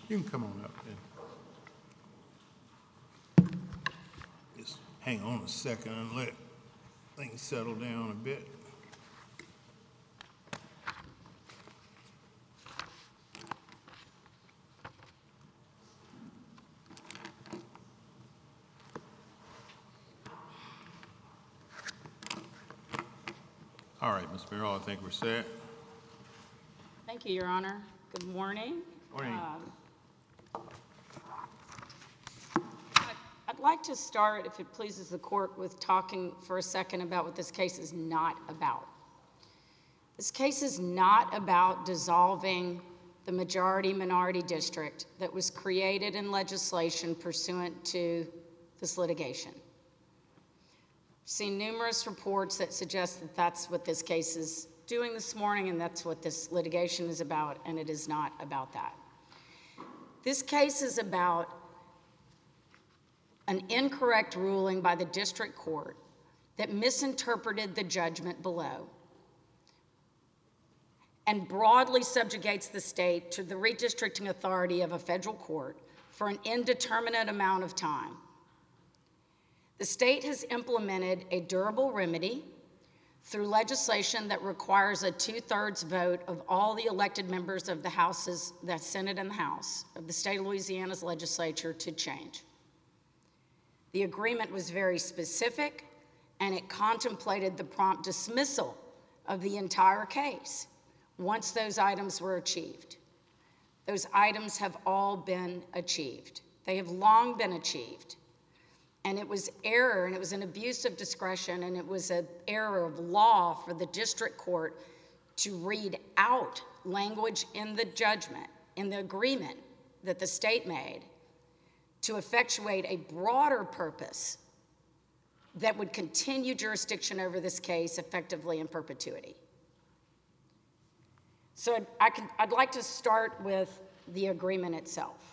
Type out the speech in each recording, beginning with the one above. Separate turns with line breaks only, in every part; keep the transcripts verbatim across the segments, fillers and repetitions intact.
You can come on up then. Just hang on a second and let things settle down a bit. All right, Miz Merrill, I think we're set.
Thank you, Your Honor. Good morning.
Morning.
Um, I'd, I'd like to start, if it pleases the court, with talking for a second about what this case is not about. This case is not about dissolving the majority-minority district that was created in legislation pursuant to this litigation. I've seen numerous reports that suggest that that's what this case is doing this morning, and that's what this litigation is about, and it is not about that. This case is about an incorrect ruling by the district court that misinterpreted the judgment below and broadly subjugates the state to the redistricting authority of a federal court for an indeterminate amount of time. The state has implemented a durable remedy through legislation that requires a two-thirds vote of all the elected members of the Houses, the Senate and the House, of the state of Louisiana's legislature to change. The agreement was very specific, and it contemplated the prompt dismissal of the entire case once those items were achieved. Those items have all been achieved. They have long been achieved. And it was error, and it was an abuse of discretion, and it was an error of law for the district court to read out language in the judgment, in the agreement that the state made, to effectuate a broader purpose that would continue jurisdiction over this case effectively in perpetuity. So I'd, I could, I'd like to start with the agreement itself.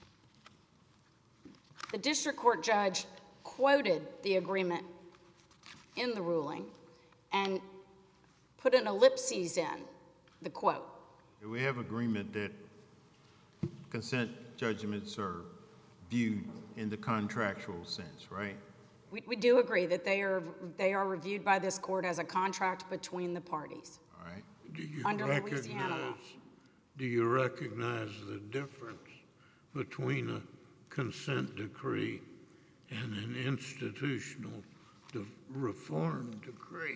The district court judge quoted the agreement in the ruling and put an ellipses in the quote.
We have agreement that consent judgments are viewed in the contractual sense, right?
We, we do agree that they are they are reviewed by this court as a contract between the parties.
All right.
Do you
Under Louisiana law.
recognize, do you recognize the difference between a consent decree and an institutional de- reform decree?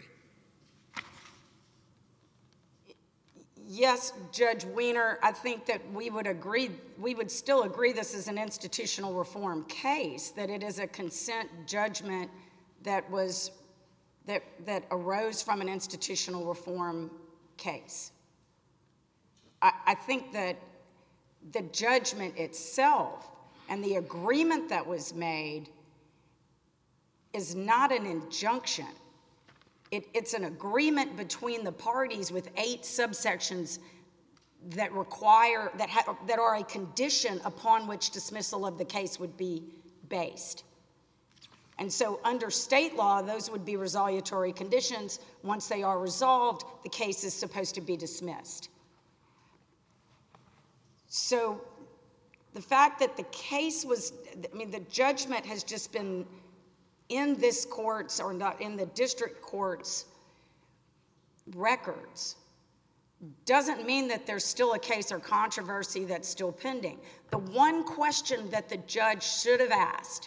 Yes, Judge Wiener, I think that we would agree, we would still agree this is an institutional reform case, that it is a consent judgment that was, that, that arose from an institutional reform case. I, I think that the judgment itself and the agreement that was made is not an injunction. It, it's an agreement between the parties with eight subsections that require, that, ha, that are a condition upon which dismissal of the case would be based. And so under state law, those would be resolutory conditions. Once they are resolved, the case is supposed to be dismissed. So the fact that the case was, I mean, the judgment has just been in this court's, or not in the district court's records, doesn't mean that there's still a case or controversy that's still pending. The one question that the judge should have asked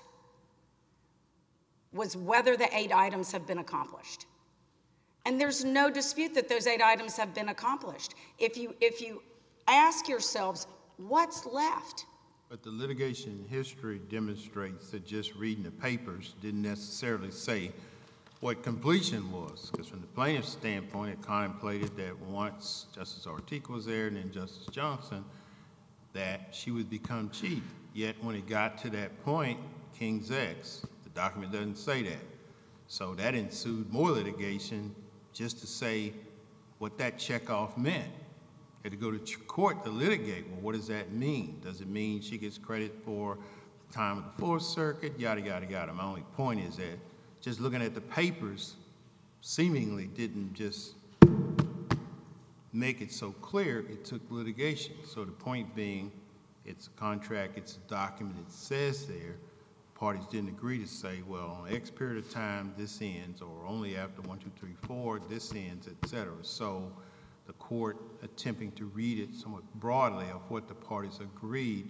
was whether the eight items have been accomplished. And there's no dispute that those eight items have been accomplished. If you, if you ask yourselves, what's left?
But the litigation history demonstrates that just reading the papers didn't necessarily say what completion was, because from the plaintiff's standpoint, it contemplated that once Justice Ortiz was there and then Justice Johnson, that she would become chief. Yet when it got to that point, King's X, the document doesn't say that. So that ensued more litigation just to say what that checkoff meant. Had to go to court to litigate. Well, what does that mean? Does it mean she gets credit for the time of the Fourth Circuit? Yada, yada, yada. My only point is that just looking at the papers seemingly didn't just make it so clear. It took litigation. So the point being, it's a contract, it's a document, it says there, parties didn't agree to say, well, on X period of time, this ends, or only after one, two, three, four, this ends, et cetera. So the court attempting to read it somewhat broadly of what the parties agreed,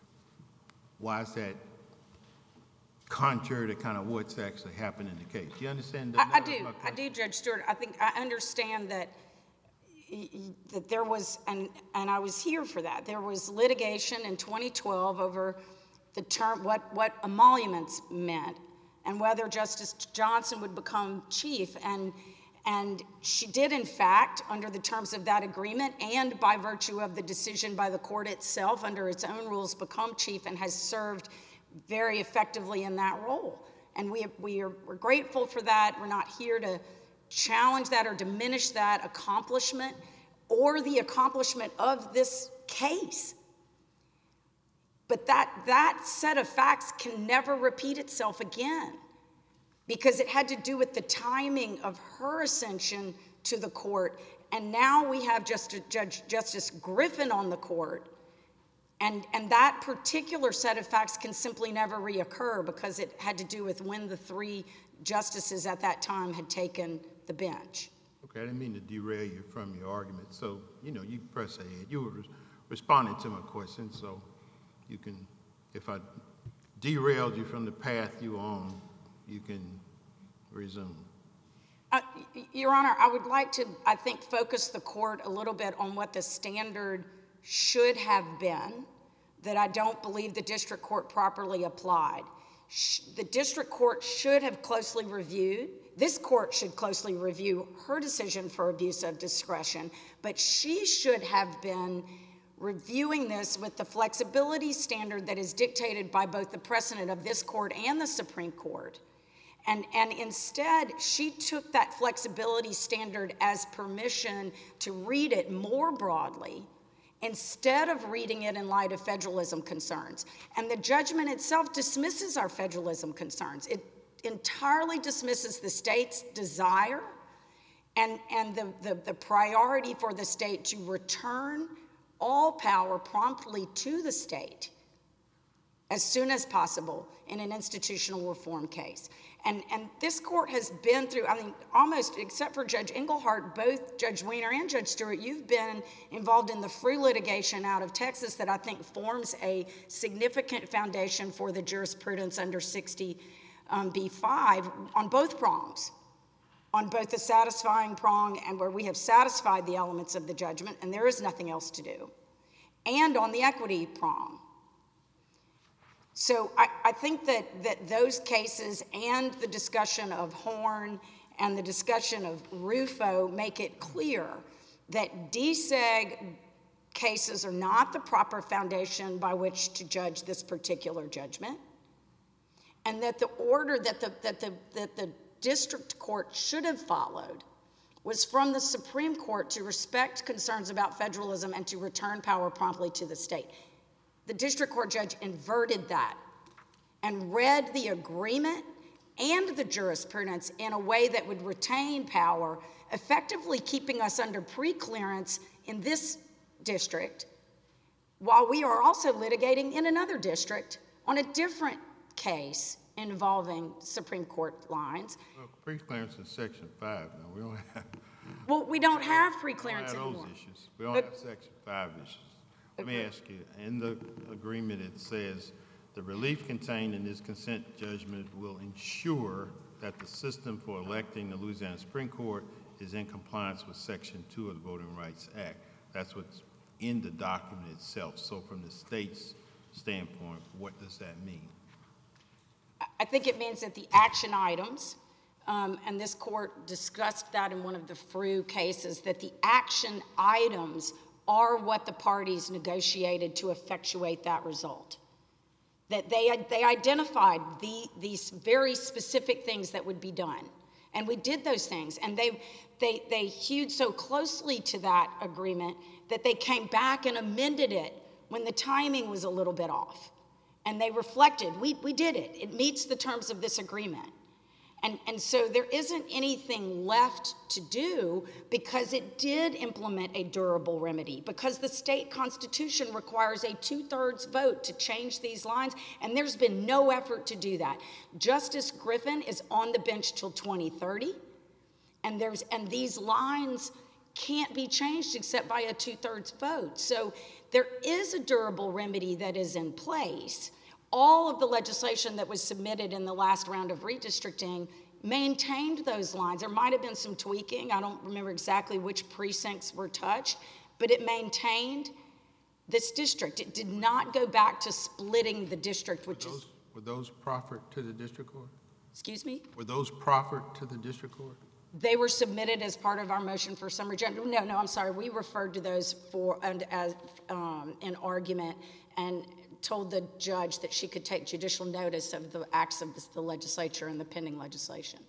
why is that contrary to kind of what's actually happened in the case? Do you understand that?
I, I do. I do, Judge Stewart. I think I understand that that there was, and, and I was here for that. There was litigation in twenty twelve over the term, what, what emoluments meant, and whether Justice Johnson would become chief. And, and she did, in fact, under the terms of that agreement and by virtue of the decision by the court itself, under its own rules, become chief and has served very effectively in that role. And we, we are, we're grateful for that. We're not here to challenge that or diminish that accomplishment or the accomplishment of this case. But that, that set of facts can never repeat itself again, because it had to do with the timing of her ascension to the court. And now we have Justice, Judge, Justice Griffin on the court, and, and that particular set of facts can simply never reoccur because it had to do with when the three justices at that time had taken the bench.
Okay, I didn't mean to derail you from your argument. So, you know, you press ahead. You were responding to my question, so you can, if I derailed you from the path you were on, you can resume.
Uh, Your Honor, I would like to, I think, focus the court a little bit on what the standard should have been that I don't believe the district court properly applied. The district court should have closely reviewed, this court should closely review her decision for abuse of discretion, but she should have been reviewing this with the flexibility standard that is dictated by both the precedent of this court and the Supreme Court. And, and instead, she took that flexibility standard as permission to read it more broadly instead of reading it in light of federalism concerns. And the judgment itself dismisses our federalism concerns. It entirely dismisses the state's desire and, and the, the, the priority for the state to return all power promptly to the state as soon as possible in an institutional reform case. And, and this court has been through, I mean, almost, except for Judge Engelhardt, both Judge Wiener and Judge Stewart, you've been involved in the free litigation out of Texas that I think forms a significant foundation for the jurisprudence under sixty B five on both prongs, on both the satisfying prong and where we have satisfied the elements of the judgment and there is nothing else to do, and on the equity prong. So I, I think that, that those cases and the discussion of Horn and the discussion of Rufo make it clear that D S E G cases are not the proper foundation by which to judge this particular judgment, and that the order that the, that the, that the district court should have followed was from the Supreme Court to respect concerns about federalism and to return power promptly to the state. The district court judge inverted that and read the agreement and the jurisprudence in a way that would retain power, effectively keeping us under preclearance in this district, while we are also litigating in another district on a different case involving Supreme Court lines.
Well, preclearance in Section five. No, we don't have.
Well, we don't have preclearance
we don't have
anymore.
those issues. We don't
But,
have Section five issues. Let me ask you, in the agreement it says, the relief contained in this consent judgment will ensure that the system for electing the Louisiana Supreme Court is in compliance with Section two of the Voting Rights Act. That's what's in the document itself. So from the state's standpoint, what does that mean?
I think it means that the action items, um, and this court discussed that in one of the F R U cases, that the action items are what the parties negotiated to effectuate that result. That they, they identified the, these very specific things that would be done. And we did those things. And they, they, they hewed so closely to that agreement that they came back and amended it when the timing was a little bit off. And they reflected, we, we did it. It meets the terms of this agreement. And, and so there isn't anything left to do because it did implement a durable remedy, because the state constitution requires a two-thirds vote to change these lines, and there's been no effort to do that. Justice Griffin is on the bench till twenty thirty, and, there's, and these lines can't be changed except by a two-thirds vote. So there is a durable remedy that is in place. All of the legislation that was submitted in the last round of redistricting maintained those lines. There might have been some tweaking. I don't remember exactly which precincts were touched, but it maintained this district. It did not go back to splitting the district, which
were those,
is...
Were those proffered to the district court?
Excuse me?
Were those proffered to the district court?
They were submitted as part of our motion for summary judgment. No, no, I'm sorry. We referred to those for and as um, an argument and told the judge that she could take judicial notice of the acts of the legislature and the pending legislation.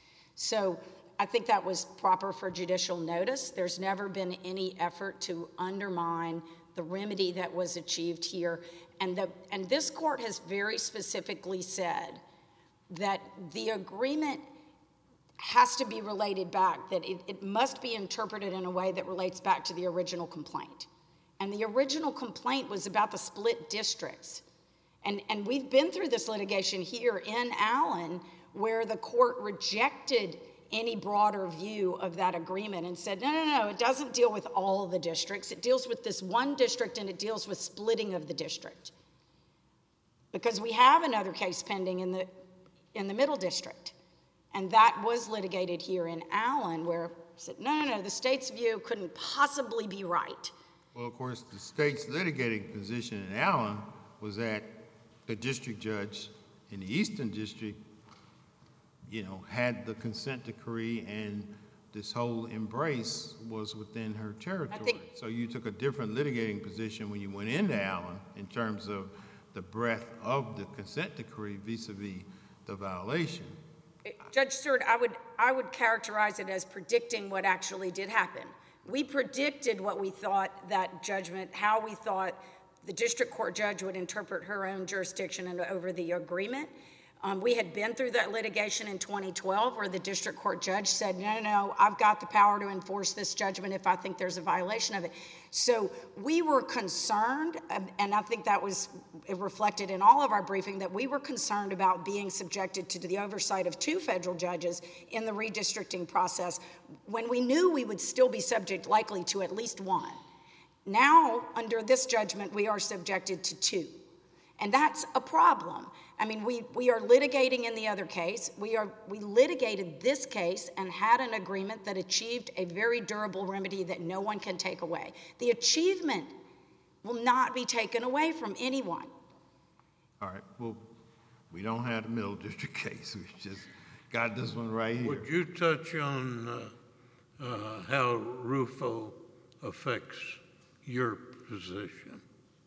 So I think that was proper for judicial notice. There's never been any effort to undermine the remedy that was achieved here. And, the, and this court has very specifically said that the agreement has to be related back, that it, it must be interpreted in a way that relates back to the original complaint. And the original complaint was about the split districts. And, and we've been through this litigation here in Allen where the court rejected any broader view of that agreement and said, no, no, no, it doesn't deal with all of the districts. It deals with this one district and it deals with splitting of the district. Because we have another case pending in the, in the middle district. And that was litigated here in Allen where it said, no, no, no, the state's view couldn't possibly be right.
Well, of course, the state's litigating position in Allen was that the district judge in the Eastern District, you know, had the consent decree and this whole embrace was within her territory.
think,
so you took a different litigating position when you went into Allen in terms of the breadth of the consent decree vis-a-vis the violation.
Judge Stewart, I would, I would characterize it as predicting what actually did happen. We predicted what we thought that judgment, how we thought the district court judge would interpret her own jurisdiction and over the agreement. Um, we had been through that litigation in twenty twelve where the district court judge said, no, no, no, I've got the power to enforce this judgment if I think there's a violation of it. So we were concerned, and I think that was reflected in all of our briefing, that we were concerned about being subjected to the oversight of two federal judges in the redistricting process when we knew we would still be subject likely to at least one. Now, under this judgment, we are subjected to two. And that's a problem. I mean, we, we are litigating in the other case. We, are, we litigated this case and had an agreement that achieved a very durable remedy that no one can take away. The achievement will not be taken away from anyone.
All right, well, we don't have the middle district case. We just got this one right here.
Would you touch on uh, uh, how Rufo affects your position?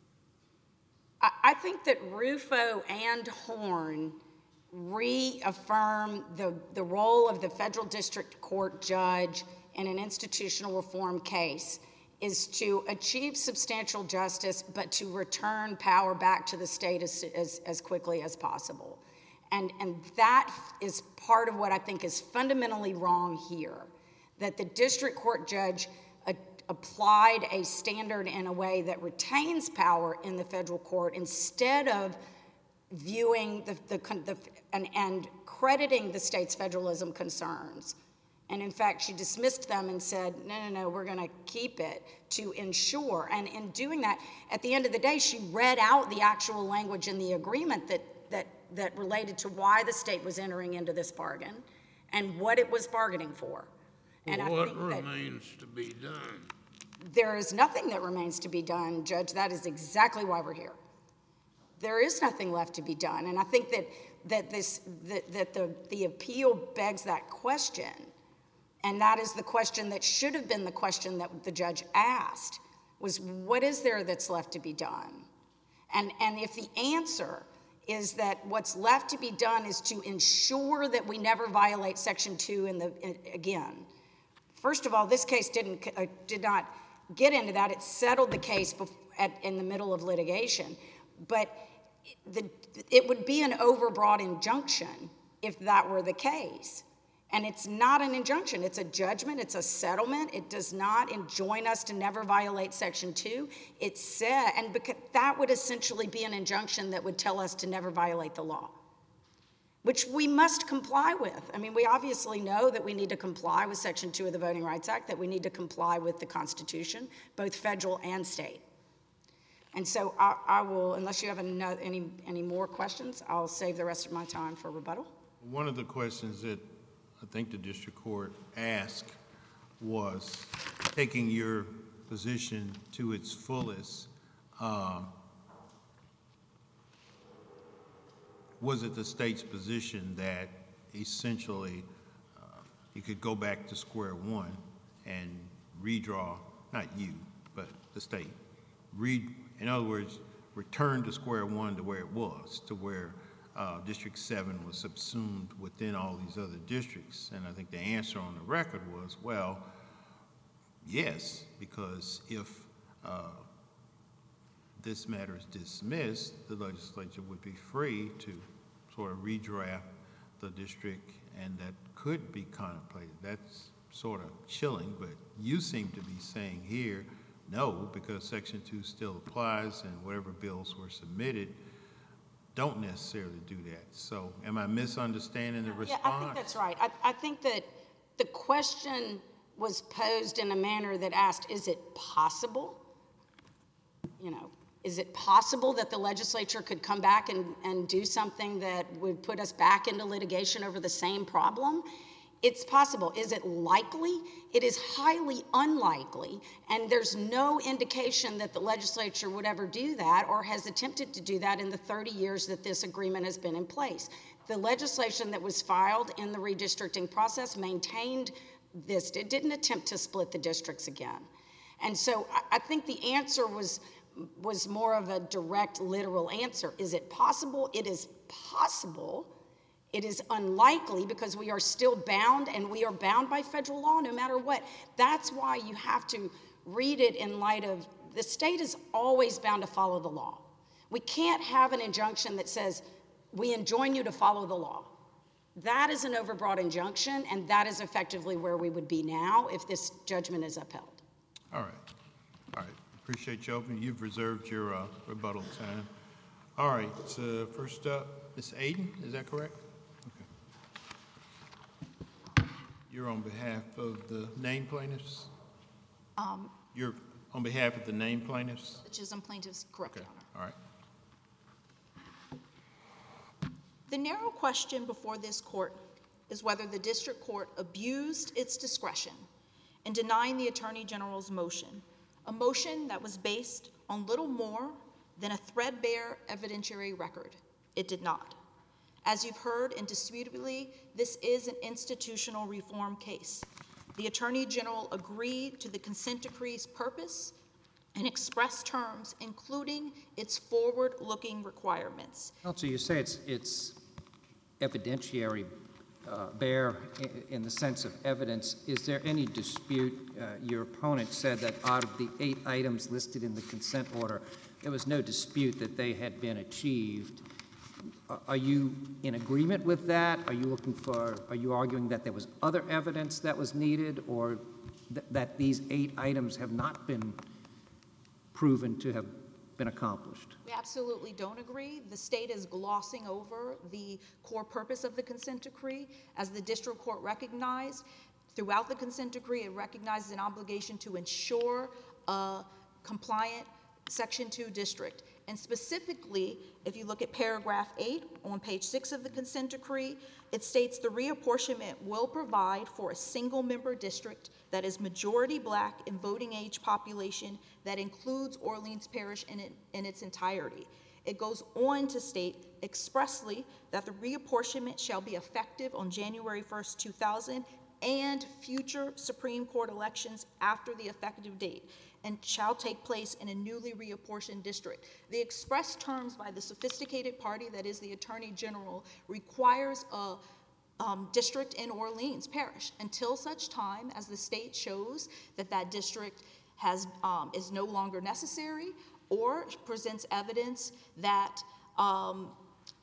I think that Rufo and Horn reaffirm the, the role of the federal district court judge in an institutional reform case is to achieve substantial justice, but to return power back to the state as, as, as quickly as possible. And, and that is part of what I think is fundamentally wrong here, that the district court judge applied a standard in a way that retains power in the federal court instead of viewing the, the, the and, and crediting the state's federalism concerns. And in fact, she dismissed them and said, no, no, no, we're going to keep it to ensure. And in doing that, at the end of the day, she read out the actual language in the agreement that, that, that related to why the state was entering into this bargain and what it was bargaining for. And
well,
I
what
think
remains to be done?
There is nothing that remains to be done, Judge. That is exactly why we're here. There is nothing left to be done. And I think that, that, this, that, that the, the appeal begs that question. And that is the question that should have been the question that the judge asked, was what is there that's left to be done? And, and if the answer is that what's left to be done is to ensure that we never violate Section two in the, in, again, first of all, this case didn't, uh, did not get into that. It settled the case bef- at, in the middle of litigation. But the, it would be an overbroad injunction if that were the case. And it's not an injunction, it's a judgment, it's a settlement. It does not enjoin us to never violate Section two. It said, and because that would essentially be an injunction that would tell us to never violate the law, which we must comply with. I mean, we obviously know that we need to comply with Section two of the Voting Rights Act, that we need to comply with the Constitution, both federal and state. And so I, I will, unless you have ano- any, any more questions, I'll save the rest of my time for rebuttal.
One of the questions that I think the district court asked was, taking your position to its fullest, um, was it the state's position that essentially uh, you could go back to square one and redraw, not you, but the state, read, in other words, return to square one to where it was, to where uh, District seven was subsumed within all these other districts? And I think the answer on the record was, well, yes, because if uh, this matter is dismissed, the legislature would be free to sort of redraft the district, and that could be contemplated. That's sort of chilling, but you seem to be saying here, no, because Section two still applies, and whatever bills were submitted don't necessarily do that. So am I misunderstanding the response?
Yeah, I think that's right. I, I think that the question was posed in a manner that asked, is it possible? You know, is it possible that the legislature could come back and, and do something that would put us back into litigation over the same problem? It's possible. Is it likely? It is highly unlikely, and there's no indication that the legislature would ever do that or has attempted to do that in the thirty years that this agreement has been in place. The legislation that was filed in the redistricting process maintained this. It didn't attempt to split the districts again. And so I, I think the answer was, was more of a direct, literal answer. Is it possible? It is possible. It is unlikely because we are still bound, and we are bound by federal law no matter what. That's why you have to read it in light of the state is always bound to follow the law. We can't have an injunction that says, we enjoin you to follow the law. That is an overbroad injunction, and that is effectively where we would be now if this judgment is upheld.
All right. All right. Appreciate you opening. You've reserved your uh, rebuttal time. All right. So first up, Miz Aden, is that correct? You're on behalf of the named plaintiffs?
Um,
You're on behalf of the named plaintiffs?
the Chisholm plaintiffs, correct,
Okay,
Your Honor.
all right.
The narrow question before this court is whether the district court abused its discretion in denying the Attorney General's motion, a motion that was based on little more than a threadbare evidentiary record. It did not. As you've heard, indisputably, this is an institutional reform case. The Attorney General agreed to the consent decree's purpose in express terms, including its forward-looking requirements.
Counsel, you say it's, it's evidentiary uh, bear in, in the sense of evidence. Is there any dispute? Uh, your opponent said that out of the eight items listed in the consent order, there was no dispute that they had been achieved. Are you in agreement with that? Are you looking for, are you arguing that there was other evidence that was needed, or th that these eight items have not been proven to have been accomplished?
We absolutely don't agree. The state is glossing over the core purpose of the consent decree. As the district court recognized, throughout the consent decree, it recognizes an obligation to ensure a compliant Section two district. And specifically, if you look at paragraph eight on page six of the consent decree, it states the reapportionment will provide for a single member district that is majority black in voting age population that includes Orleans Parish in, it, in its entirety. It goes on to state expressly that the reapportionment shall be effective on January first, two thousand, and future Supreme Court elections after the effective date, and shall take place in a newly reapportioned district. The express terms by the sophisticated party that is the Attorney General requires a um, district in Orleans Parish until such time as the state shows that that district has, um, is no longer necessary or presents evidence that um,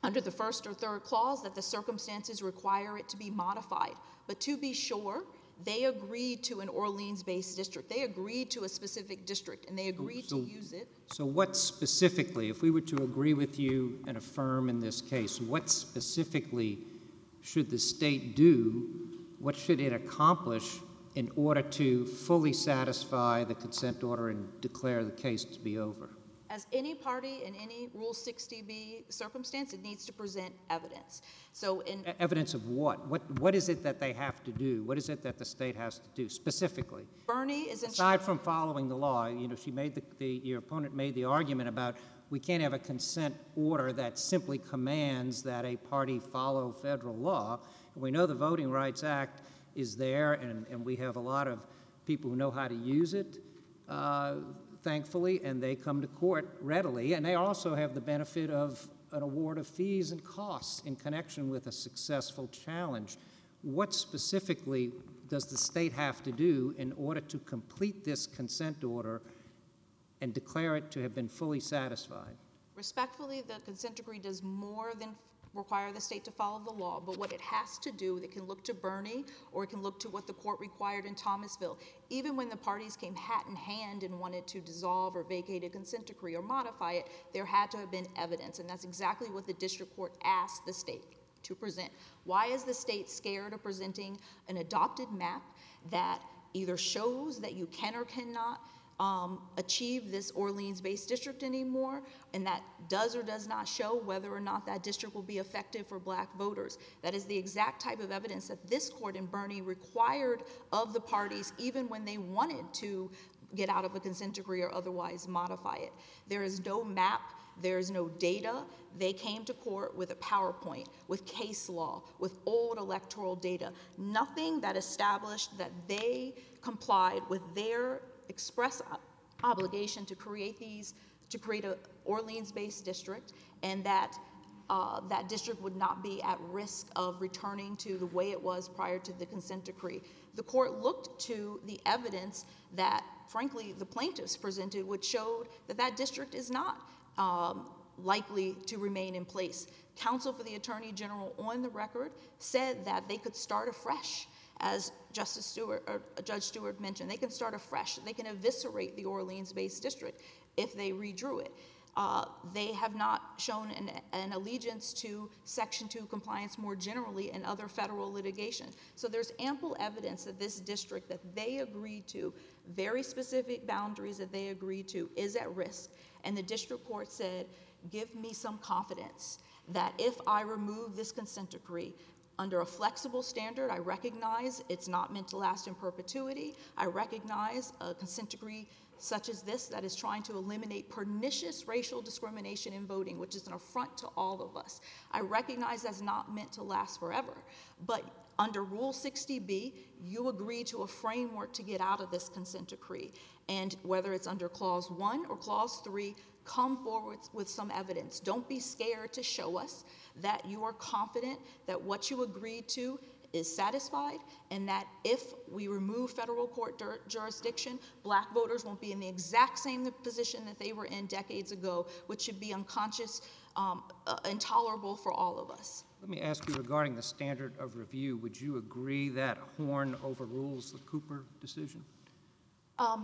under the first or third clause that the circumstances require it to be modified. But to be sure, they agreed to an Orleans-based district. They agreed to a specific district, and they agreed
So-
to use it.
So what specifically, if we were to agree with you and affirm in this case, what specifically should the state do, what should it accomplish in order to fully satisfy the consent order and declare the case to be over?
As any party in any Rule sixty B circumstance, it needs to present evidence. So in
E- Evidence of what? What? What is it that they have to do? What is it that the state has to do specifically?
Bernie is in
Aside from following the law, you know, she made the, the, your opponent made the argument about we can't have a consent order that simply commands that a party follow federal law. And we know the Voting Rights Act is there, and, and we have a lot of people who know how to use it, uh, thankfully, and they come to court readily. And they also have the benefit of an award of fees and costs in connection with a successful challenge. What specifically does the state have to do in order to complete this consent order and declare it to have been fully satisfied?
Respectfully, the consent decree does more than require the state to follow the law, but what it has to do, it can look to Bernie, or it can look to what the court required in Thomasville. Even when the parties came hat in hand and wanted to dissolve or vacate a consent decree or modify it, there had to have been evidence, and that's exactly what the district court asked the state to present. Why is the state scared of presenting an adopted map that either shows that you can or cannot Um, achieve this Orleans-based district anymore, and that does or does not show whether or not that district will be effective for black voters? That is the exact type of evidence that this court in Bernie required of the parties even when they wanted to get out of a consent decree or otherwise modify it. There is no map, there is no data. They came to court with a PowerPoint, with case law, with old electoral data, nothing that established that they complied with their express obligation to create these, to create a Orleans-based district, and that uh, that district would not be at risk of returning to the way it was prior to the consent decree. The court looked to the evidence that, frankly, the plaintiffs presented, which showed that that district is not um, likely to remain in place. Counsel for the Attorney General on the record said that they could start afresh. As Justice Stewart, or Judge Stewart mentioned, they can start afresh. They can eviscerate the Orleans-based district if they redrew it. Uh, they have not shown an, an allegiance to Section two compliance more generally in other federal litigation. So there's ample evidence that this district that they agreed to, very specific boundaries that they agreed to, is at risk. And the district court said, give me some confidence that if I remove this consent decree, under a flexible standard, I recognize it's not meant to last in perpetuity. I recognize a consent decree such as this that is trying to eliminate pernicious racial discrimination in voting, which is an affront to all of us. I recognize that's not meant to last forever. But under Rule sixty B, you agree to a framework to get out of this consent decree. And whether it's under Clause one or Clause three, come forward with some evidence. Don't be scared to show us that you are confident that what you agreed to is satisfied, and that if we remove federal court jurisdiction, black voters won't be in the exact same position that they were in decades ago, which should be unconscious, um, uh, intolerable for all of us.
Let me ask you regarding the standard of review, would you agree that Horn overrules the Cooper decision?
Um,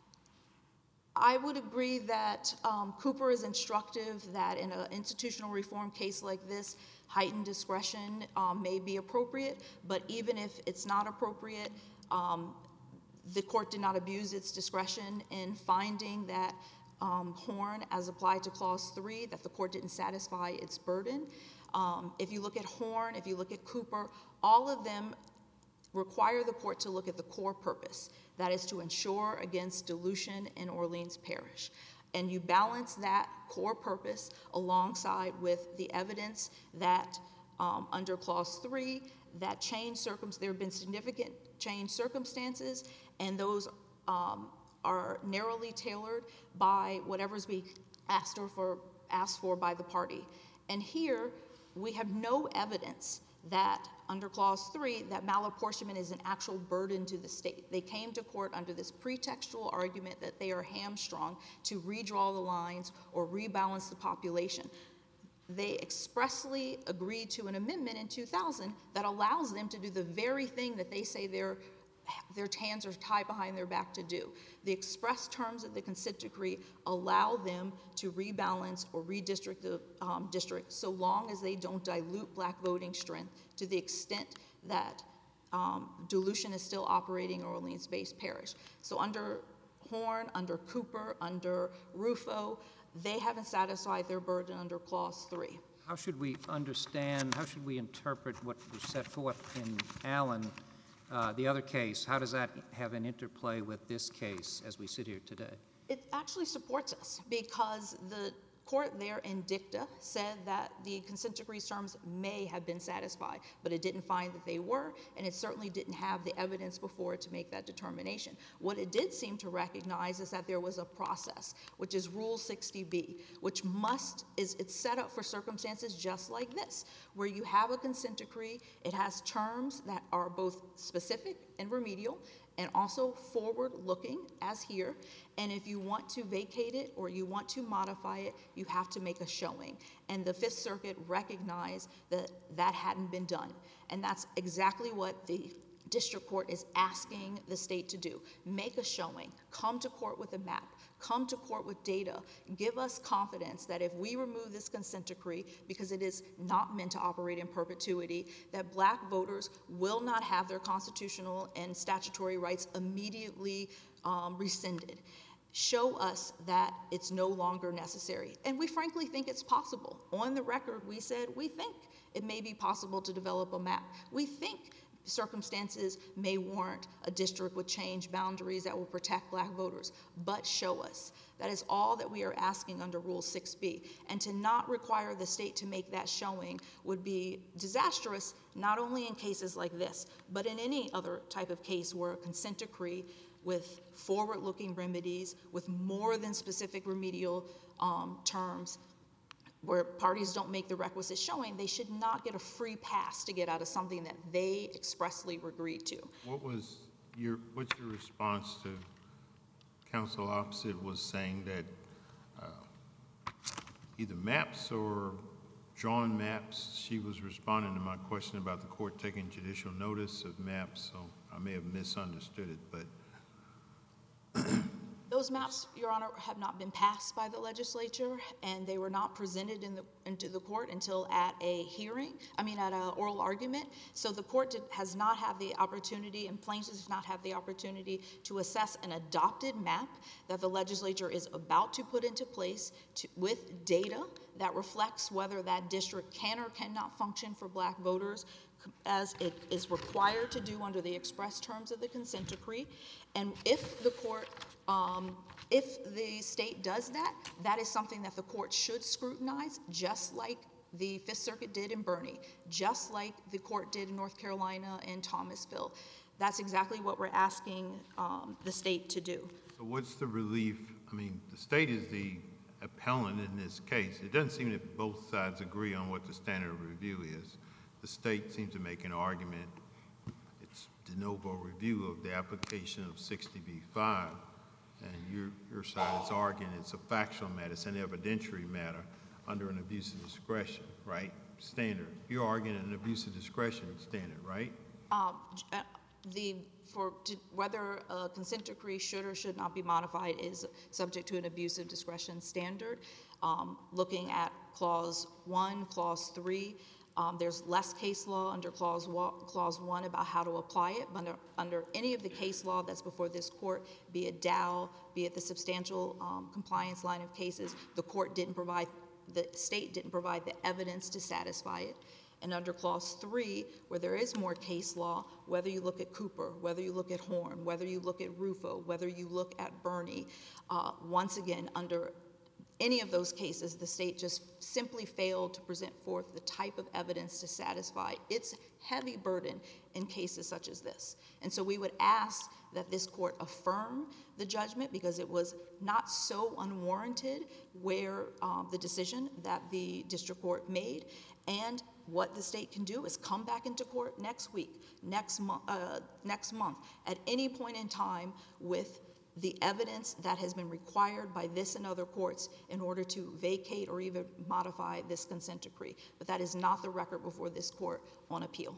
I would agree that um, Cooper is instructive that in an institutional reform case like this, heightened discretion um, may be appropriate, but even if it's not appropriate, um, the court did not abuse its discretion in finding that um, Horn, as applied to Clause three, that the court didn't satisfy its burden. Um, if you look at Horn, if you look at Cooper, all of them require the court to look at the core purpose, that is to ensure against dilution in Orleans Parish. And you balance that core purpose alongside with the evidence that um, under Clause three, that change circum there have been significant change circumstances, and those um, are narrowly tailored by whatever's being asked for, asked for by the party. And here, we have no evidence that under Clause three, that malapportionment is an actual burden to the state. They came to court under this pretextual argument that they are hamstrung to redraw the lines or rebalance the population. they expressly agreed to an amendment in two thousand that allows them to do the very thing that they say their, their hands are tied behind their back to do. The express terms of the consent decree allow them to rebalance or redistrict the um, district so long as they don't dilute black voting strength to the extent that um, dilution is still operating in Orleans-based parish. So under Horn, under Cooper, under Rufo, they haven't satisfied their burden under clause three.
How should we understand, how should we interpret what was set forth in Allen, uh, the other case? How does that have an interplay with this case as we sit here today?
It actually supports us because the court there in dicta said that the consent decree terms may have been satisfied, but it didn't find that they were, and it certainly didn't have the evidence before it to make that determination. What it did seem to recognize is that there was a process, which is Rule sixty B, which must, is it's set up for circumstances just like this, where you have a consent decree, it has terms that are both specific and remedial, and also forward-looking, as here. And if you want to vacate it or you want to modify it, you have to make a showing. And the Fifth Circuit recognized that that hadn't been done. And that's exactly what the district court is asking the state to do. Make a showing. Come to court with a map. Come to court with data. Give us confidence that if we remove this consent decree, because it is not meant to operate in perpetuity, that black voters will not have their constitutional and statutory rights immediately um, rescinded. Show us that it's no longer necessary. And we frankly think it's possible. On the record, we said we think it may be possible to develop a map. We think circumstances may warrant a district with change boundaries that will protect black voters, but show us. That is all that we are asking under Rule six B. And to not require the state to make that showing would be disastrous, not only in cases like this, but in any other type of case where a consent decree with forward-looking remedies, with more than specific remedial um, terms, where parties don't make the requisite showing, they should not get a free pass to get out of something that they expressly agreed to.
What was your, what's your response to counsel opposite was saying that uh, either maps or drawn maps, she was responding to my question about the court taking judicial notice of maps, so I may have misunderstood it, but
those maps, Your Honor, have not been passed by the legislature, and they were not presented in the, into the court until at a hearing, I mean at an oral argument. So the court did, has not had the opportunity, and plaintiffs does not have the opportunity to assess an adopted map that the legislature is about to put into place to, with data that reflects whether that district can or cannot function for black voters as it is required to do under the express terms of the consent decree. And if the court, um, if the state does that, that is something that the court should scrutinize, just like the Fifth Circuit did in Bernie, just like the court did in North Carolina and Thomasville. That's exactly what we're asking um, the state to do.
so what's the relief? I mean, the state is the appellant in this case. It doesn't seem that both sides agree on what the standard of review is. The state seems to make an argument. It's de novo review of the application of sixty B five, and your, your side is arguing it's a factual matter, it's an evidentiary matter under an abuse of discretion, right? Standard. You're arguing an abuse of discretion standard, right?
Um, uh, the for to, whether a consent decree should or should not be modified is subject to an abuse of discretion standard. Um, looking at clause one, clause three, um, there's less case law under clause one, clause one about how to apply it. But under, under any of the case law that's before this court, be it Dow, be it the substantial um, compliance line of cases, the court didn't provide, the state didn't provide the evidence to satisfy it. And under clause three, where there is more case law, whether you look at Cooper, whether you look at Horn, whether you look at Rufo, whether you look at Bernie, uh, once again, under any of those cases, the state just simply failed to present forth the type of evidence to satisfy its heavy burden in cases such as this. And so we would ask that this court affirm the judgment because it was not so unwarranted where um, the decision that the district court made. And what the state can do is come back into court next week, next month, uh, next month, at any point in time with the evidence that has been required by this and other courts in order to vacate or even modify this consent decree. But that is not the record before this court on appeal.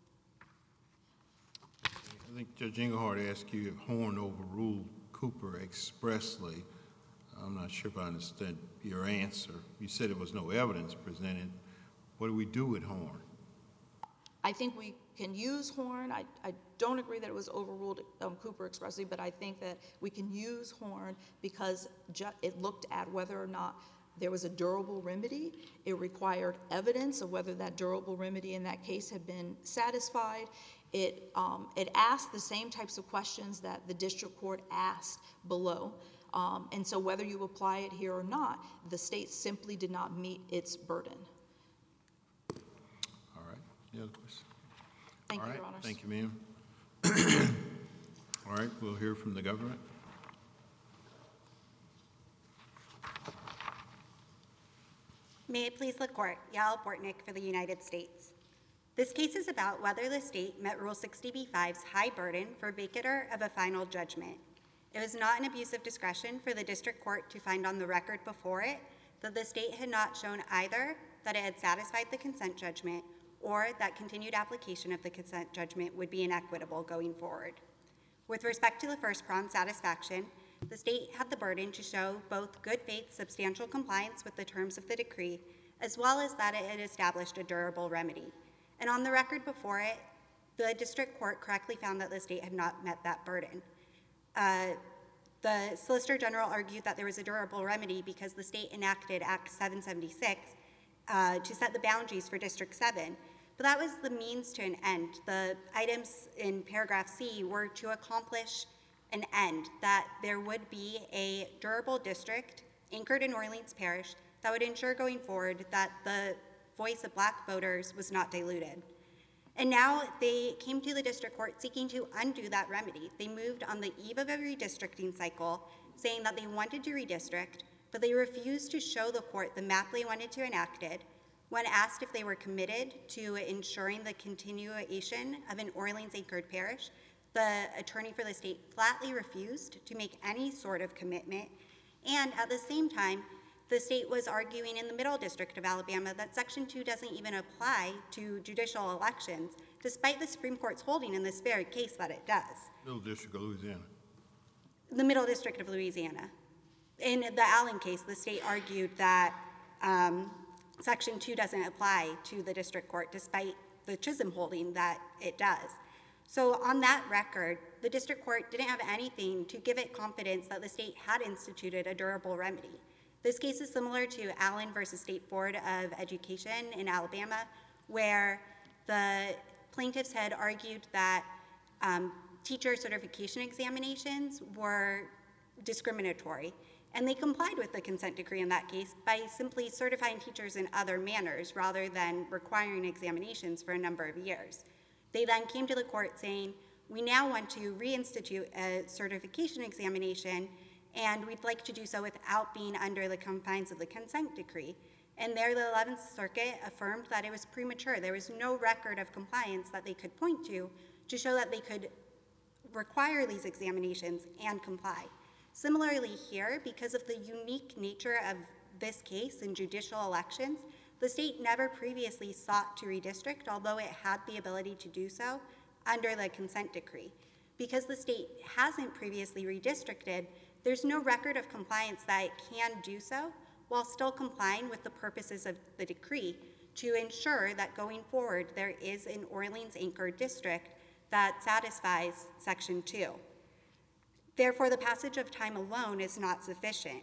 I think Judge Engelhardt asked you if Horn overruled Cooper expressly. I'm not sure if I understood your answer. You said there was no evidence presented. What do we do with Horn?
I think we can use Horn. I, I don't agree that it was overruled um, Cooper expressly, but I think that we can use Horn because ju it looked at whether or not there was a durable remedy. It required evidence of whether that durable remedy in that case had been satisfied. It, um, it asked the same types of questions that the district court asked below. Um, and so whether you apply it here or not, the state simply did not meet its burden.
All right. Any other questions?
Thank
All
you,
right.
Your Honors.
Thank you, ma'am. All right. We'll hear from the government.
May it please the court, Yael Bortnick for the United States. This case is about whether the state met Rule sixty B five's high burden for vacatur of a final judgment. It was not an abuse of discretion for the district court to find on the record before it that the state had not shown either that it had satisfied the consent judgment or that continued application of the consent judgment would be inequitable going forward. With respect to the first prong, satisfaction, the state had the burden to show both good faith substantial compliance with the terms of the decree, as well as that it had established a durable remedy. And on the record before it, the district court correctly found that the state had not met that burden. Uh, the Solicitor General argued that there was a durable remedy because the state enacted Act seven seventy-six uh, to set the boundaries for District seven, but that was the means to an end. The items in paragraph C were to accomplish an end, that there would be a durable district anchored in Orleans Parish that would ensure going forward that the voice of black voters was not diluted. And now they came to the district court seeking to undo that remedy. They moved on the eve of a redistricting cycle, saying that they wanted to redistrict, but they refused to show the court the map they wanted to enact it. When asked if they were committed to ensuring the continuation of an Orleans-anchored parish, the attorney for the state flatly refused to make any sort of commitment, and at the same time, the state was arguing in the Middle District of Alabama that Section two doesn't even apply to judicial elections, despite the Supreme Court's holding in this very case that it does.
Middle District of Louisiana.
The Middle District of Louisiana. In the Allen case, the state argued that um, Section two doesn't apply to the district court, despite the Chisholm holding that it does. So on that record, the district court didn't have anything to give it confidence that the state had instituted a durable remedy. This case is similar to Allen versus State Board of Education in Alabama, where the plaintiffs had argued that um, teacher certification examinations were discriminatory, and they complied with the consent decree in that case by simply certifying teachers in other manners rather than requiring examinations for a number of years. They then came to the court saying, we now want to reinstitute a certification examination, and we'd like to do so without being under the confines of the consent decree. And there, the eleventh Circuit affirmed that it was premature. There was no record of compliance that they could point to to show that they could require these examinations and comply. Similarly here, because of the unique nature of this case in judicial elections, the state never previously sought to redistrict, although it had the ability to do so under the consent decree. Because the state hasn't previously redistricted, there's no record of compliance that it can do so while still complying with the purposes of the decree to ensure that going forward there is an Orleans-anchored district that satisfies Section two. Therefore, the passage of time alone is not sufficient.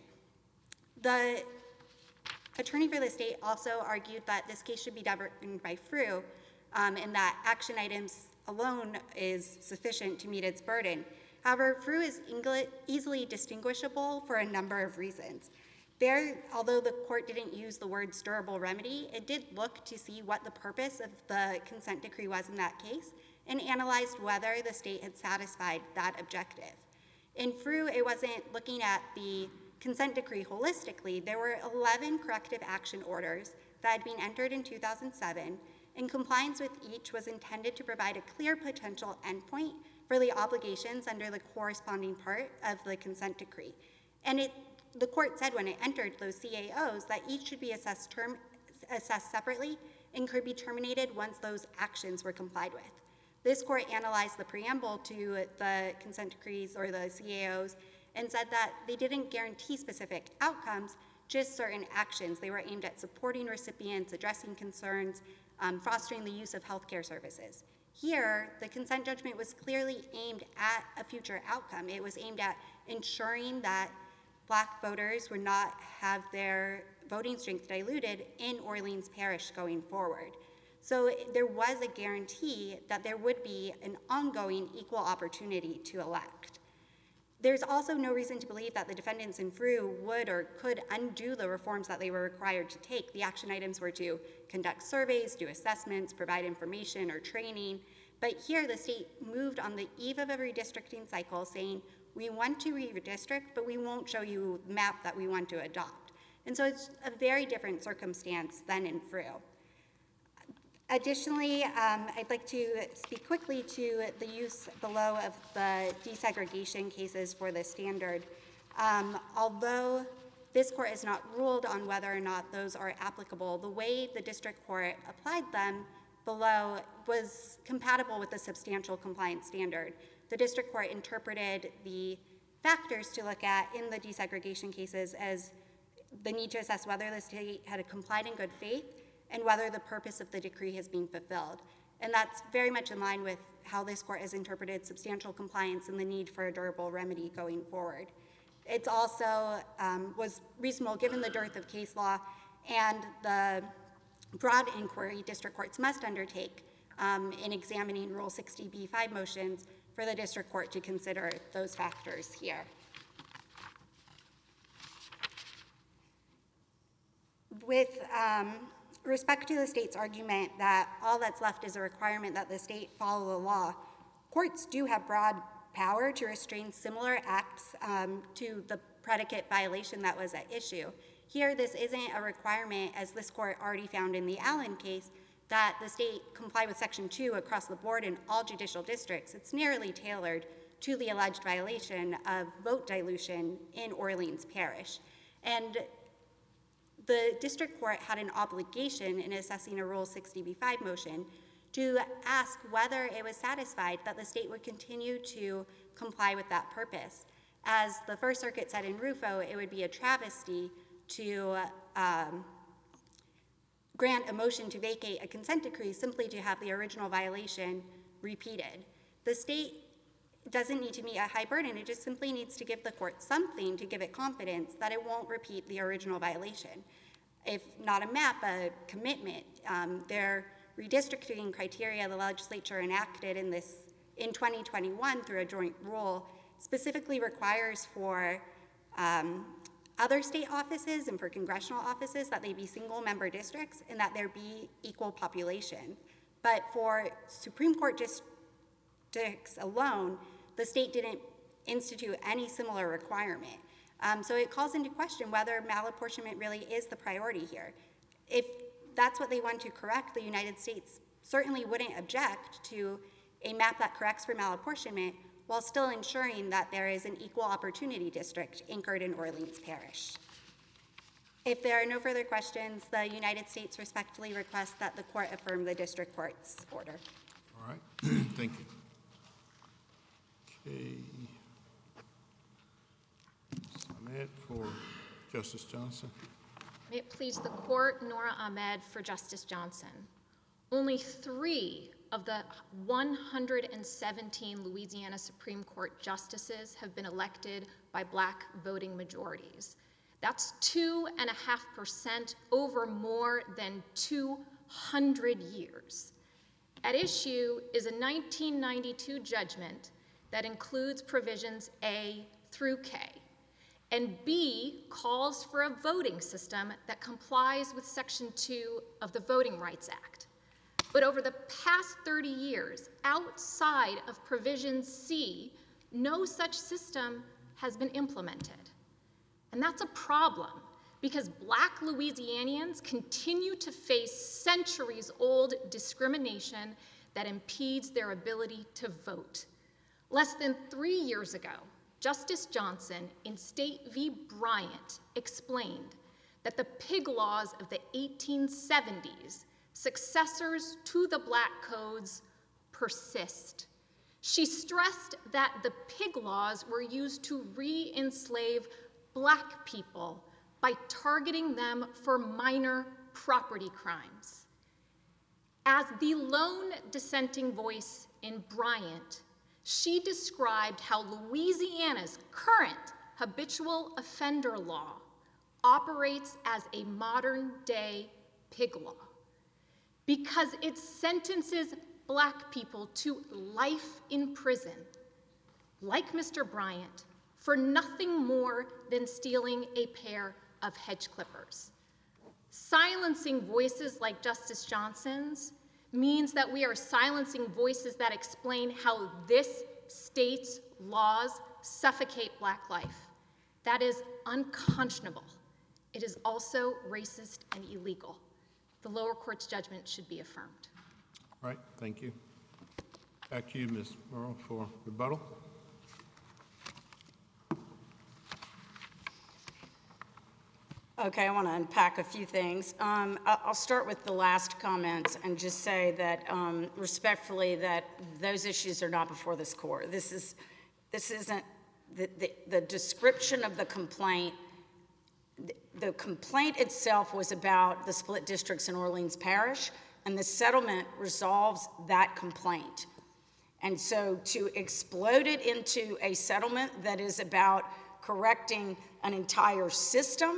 The attorney for the state also argued that this case should be governed by F R U, um, and that action items alone is sufficient to meet its burden. However, F R U is easily distinguishable for a number of reasons. There, although the court didn't use the words durable remedy, it did look to see what the purpose of the consent decree was in that case and analyzed whether the state had satisfied that objective. In F R U, it wasn't looking at the consent decree holistically. There were eleven corrective action orders that had been entered in two thousand seven, and compliance with each was intended to provide a clear potential endpoint for the obligations under the corresponding part of the consent decree. And it, the court said when it entered those C A Os that each should be assessed, term, assessed separately and could be terminated once those actions were complied with. This court analyzed the preamble to the consent decrees or the C A Os and said that they didn't guarantee specific outcomes, just certain actions. They were aimed at supporting recipients, addressing concerns, um, fostering the use of healthcare services. Here, the consent judgment was clearly aimed at a future outcome. It was aimed at ensuring that Black voters would not have their voting strength diluted in Orleans Parish going forward. So there was a guarantee that there would be an ongoing equal opportunity to elect. There's also no reason to believe that the defendants in Frew would or could undo the reforms that they were required to take. The action items were to conduct surveys, do assessments, provide information or training. But here the state moved on the eve of a redistricting cycle saying, we want to redistrict, but we won't show you the map that we want to adopt. And so it's a very different circumstance than in Frew. Additionally, um, I'd like to speak quickly to the use below of the desegregation cases for the standard. Um, although this court has not ruled on whether or not those are applicable, the way the district court applied them below was compatible with the substantial compliance standard. The district court interpreted the factors to look at in the desegregation cases as the need to assess whether the state had complied in good faith and whether the purpose of the decree has been fulfilled. And that's very much in line with how this court has interpreted substantial compliance and the need for a durable remedy going forward. It's also um, was reasonable given the dearth of case law and the broad inquiry district courts must undertake um, in examining Rule sixty B five motions for the district court to consider those factors here. With um, respect to the state's argument that all that's left is a requirement that the state follow the law, courts do have broad power to restrain similar acts um, to the predicate violation that was at issue. Here, this isn't a requirement, as this court already found in the Allen case, that the state comply with Section two across the board in all judicial districts. It's narrowly tailored to the alleged violation of vote dilution in Orleans Parish. And the district court had an obligation in assessing a Rule sixty B five motion to ask whether it was satisfied that the state would continue to comply with that purpose. As the First Circuit said in Rufo, it would be a travesty to um, grant a motion to vacate a consent decree simply to have the original violation repeated. The state doesn't need to meet a high burden, it just simply needs to give the court something to give it confidence that it won't repeat the original violation. If not a map, a commitment. Um, their redistricting criteria the legislature enacted in this in twenty twenty-one through a joint rule specifically requires for um, other state offices and for congressional offices that they be single member districts and that there be equal population. But for Supreme Court districts alone, the state didn't institute any similar requirement. Um, so it calls into question whether malapportionment really is the priority here. If that's what they want to correct, the United States certainly wouldn't object to a map that corrects for malapportionment while still ensuring that there is an equal opportunity district anchored in Orleans Parish. If there are no further questions, the United States respectfully requests that the court affirm the district court's order.
All right, thank you. Okay. Ahmed for Justice Johnson.
May it please the court, Nora Ahmed for Justice Johnson. Only three of the one hundred seventeen Louisiana Supreme Court justices have been elected by Black voting majorities. That's two and a half percent over more than two hundred years. At issue is a nineteen ninety-two judgment that includes provisions A through K, and B calls for a voting system that complies with Section two of the Voting Rights Act. But over the past thirty years, outside of provision C, no such system has been implemented. And that's a problem because Black Louisianians continue to face centuries-old discrimination that impedes their ability to vote. Less than three years ago, Justice Johnson in State v. Bryant explained that the pig laws of the eighteen seventies, successors to the Black Codes, persist. She stressed that the pig laws were used to re-enslave Black people by targeting them for minor property crimes. As the lone dissenting voice in Bryant, she described how Louisiana's current habitual offender law operates as a modern-day pig law because it sentences Black people to life in prison, like Mister Bryant, for nothing more than stealing a pair of hedge clippers. Silencing voices like Justice Johnson's means that we are silencing voices that explain how this state's laws suffocate Black life. That is unconscionable. It is also racist and illegal. The lower court's judgment should be affirmed.
All right, thank you. Back to you, Miz Murrow, for rebuttal.
Okay, I want to unpack a few things. Um, I- I'll start with the last comments and just say that um, respectfully that those issues are not before this court. This is, this isn't, the, the, the description of the complaint, the, the complaint itself was about the split districts in Orleans Parish, and the settlement resolves that complaint. And so to explode it into a settlement that is about correcting an entire system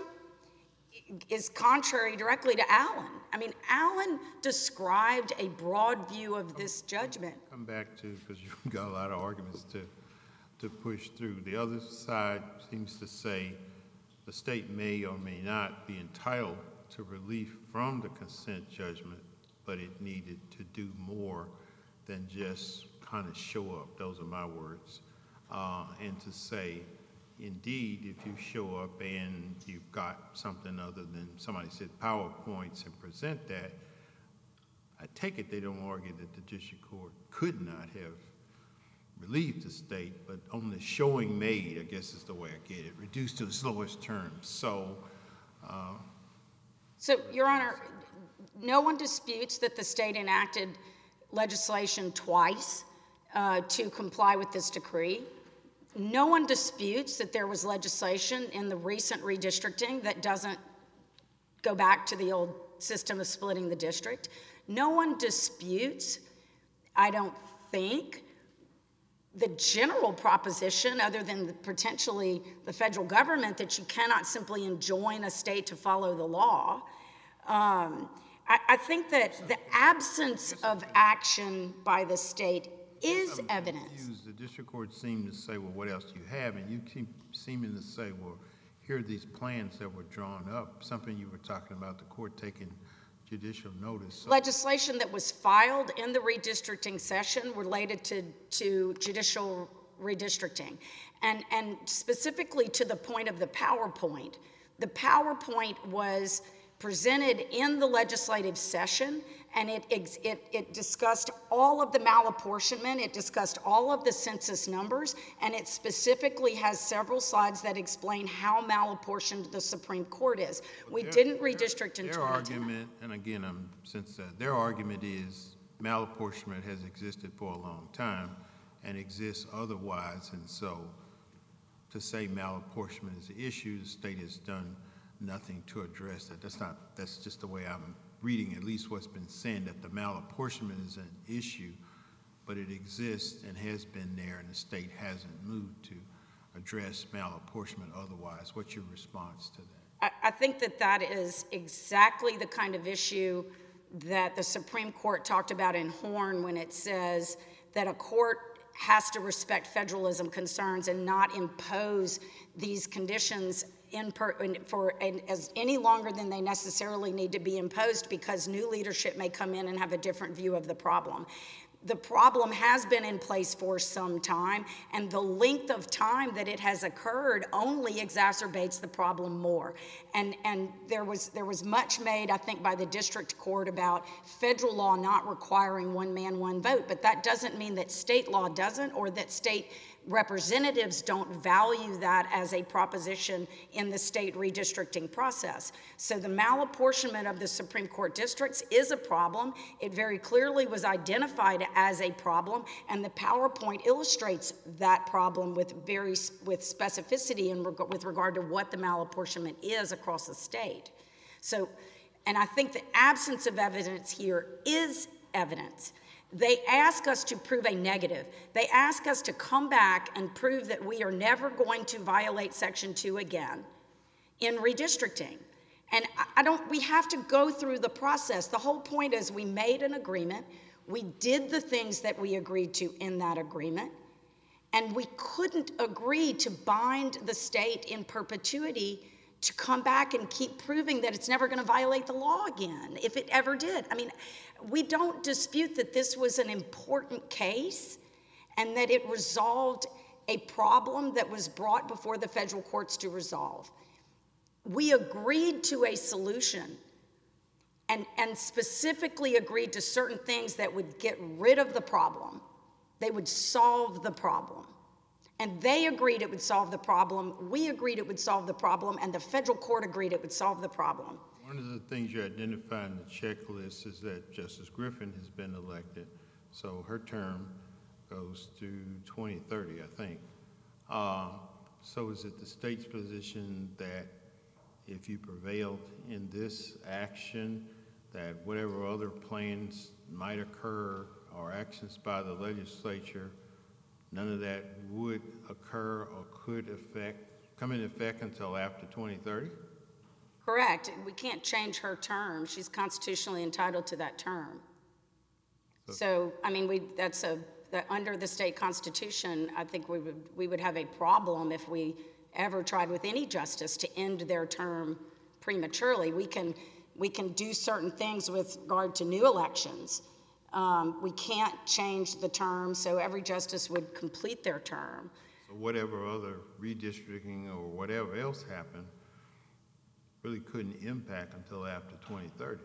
is contrary directly to Allen. I mean, Allen described a broad view of this judgment.
Come back to, because you've got a lot of arguments to, to push through. The other side seems to say the state may or may not be entitled to relief from the consent judgment, but it needed to do more than just kind of show up. Those are my words. Uh, and to say, indeed, if you show up and you've got something other than somebody said PowerPoints and present that, I take it they don't argue that the district court could not have relieved the state, but on the showing made, I guess is the way I get it, reduced to its lowest terms. So, uh,
So, Your Honor, no one disputes that the state enacted legislation twice uh, to comply with this decree. No one disputes that there was legislation in the recent redistricting that doesn't go back to the old system of splitting the district. No one disputes, I don't think, the general proposition, other than the potentially the federal government, that you cannot simply enjoin a state to follow the law. Um, I, I think that the absence of action by the state is
I'm
evidence.
confused. The district court seemed to say, well, what else do you have? And you keep seeming to say, well, here are these plans that were drawn up, something you were talking about, the court taking judicial notice. So
Legislation that was filed in the redistricting session related to, to judicial redistricting. And, and specifically to the point of the PowerPoint. The PowerPoint was presented in the legislative session, and it, it, it discussed all of the malapportionment, it discussed all of the census numbers, and it specifically has several slides that explain how malapportioned the Supreme Court is. We
their,
didn't redistrict in
Their
twenty ten.
argument, and again, I'm, since uh, their argument is malapportionment has existed for a long time and exists otherwise, and so to say malapportionment is the issue, the state has done nothing to address that. That's not, that's just the way I'm reading at least what's been said, that the malapportionment is an issue, but it exists and has been there, and the state hasn't moved to address malapportionment otherwise. What's your response to that?
I, I think that that is exactly the kind of issue that the Supreme Court talked about in Horn when it says that a court has to respect federalism concerns and not impose these conditions in per, in, for in, as any longer than they necessarily need to be imposed because new leadership may come in and have a different view of the problem. The problem has been in place for some time, and the length of time that it has occurred only exacerbates the problem more. And, and there was, there was much made, I think, by the district court about federal law not requiring one man, one vote, but that doesn't mean that state law doesn't, or that state representatives don't value that as a proposition in the state redistricting process. So the malapportionment of the Supreme Court districts is a problem. It very clearly was identified as a problem, and the PowerPoint illustrates that problem with very with specificity in reg- with regard to what the malapportionment is across the state. So, and I think the absence of evidence here is evidence. They ask us to prove a negative. They ask us to come back and prove that we are never going to violate Section two again in redistricting. And I don't, we have to go through the process. The whole point is we made an agreement. We did the things that we agreed to in that agreement. And we couldn't agree to bind the state in perpetuity to come back and keep proving that it's never going to violate the law again, if it ever did. I mean, we don't dispute that this was an important case and that it resolved a problem that was brought before the federal courts to resolve. We agreed to a solution and, and specifically agreed to certain things that would get rid of the problem. They would solve the problem. And they agreed it would solve the problem, we agreed it would solve the problem, and the federal court agreed it would solve the problem.
One of the things you identify in the checklist is that Justice Griffin has been elected, so her term goes to twenty thirty, I think. Uh, so is it the state's position that if you prevailed in this action, that whatever other plans might occur or actions by the legislature, none of that would occur or could affect, come into effect until after twenty thirty?
Correct. We can't change her term. She's constitutionally entitled to that term. So, so I mean, we that's a that under the state constitution, I think we would we would have a problem if we ever tried with any justice to end their term prematurely. We can we can do certain things with regard to new elections. Um, we can't change the term, so every justice would complete their term.
So whatever other redistricting or whatever else happened really couldn't impact until after twenty thirty.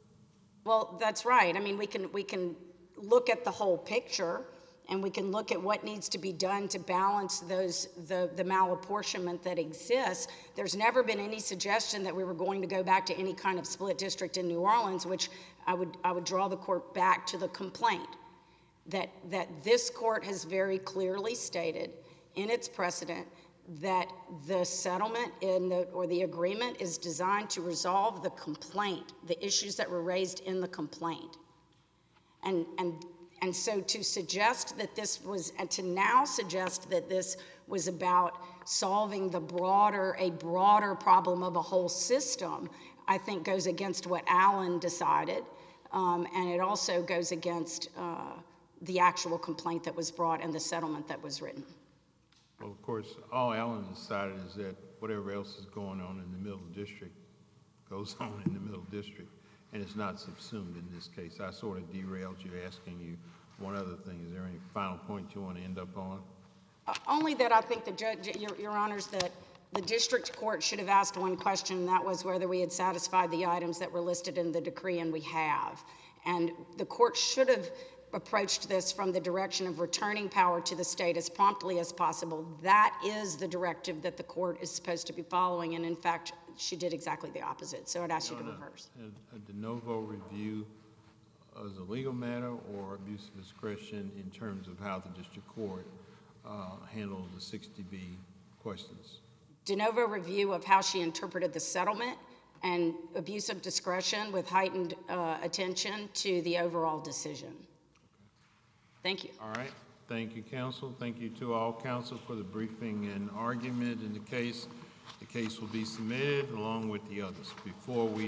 Well, that's right. I mean, we can we can look at the whole picture, and we can look at what needs to be done to balance those the the malapportionment that exists. There's never been any suggestion that we were going to go back to any kind of split district in New Orleans, which I would I would draw the court back to the complaint that that this court has very clearly stated in its precedent that the settlement in the or the agreement is designed to resolve the complaint, the issues that were raised in the complaint. And and and so to suggest that this was and to now suggest that this was about solving the broader a broader problem of a whole system, I think goes against what Allen decided, um, and it also goes against uh, the actual complaint that was brought and the settlement that was written.
Well, of course, all Allen decided is that whatever else is going on in the Middle District goes on in the Middle District, and it's not subsumed in this case. I sort of derailed you asking you one other thing. Is there any final point you want to end up on?
Uh, only that I think the judge, your, your honors, that the district court should have asked one question, and that was whether we had satisfied the items that were listed in the decree, and we have. And the court should have approached this from the direction of returning power to the state as promptly as possible. That is the directive that the court is supposed to be following, and in fact, she did exactly the opposite. So I'd ask you to reverse.
A, a de novo review as a legal matter or abuse of discretion in terms of how the district court uh, handled the sixty B questions?
De novo review of how she interpreted the settlement and abuse of discretion with heightened uh, attention to the overall decision. Thank you.
All right. Thank you, counsel. Thank you to all counsel for the briefing and argument in the case. The case will be submitted along with the others. Before we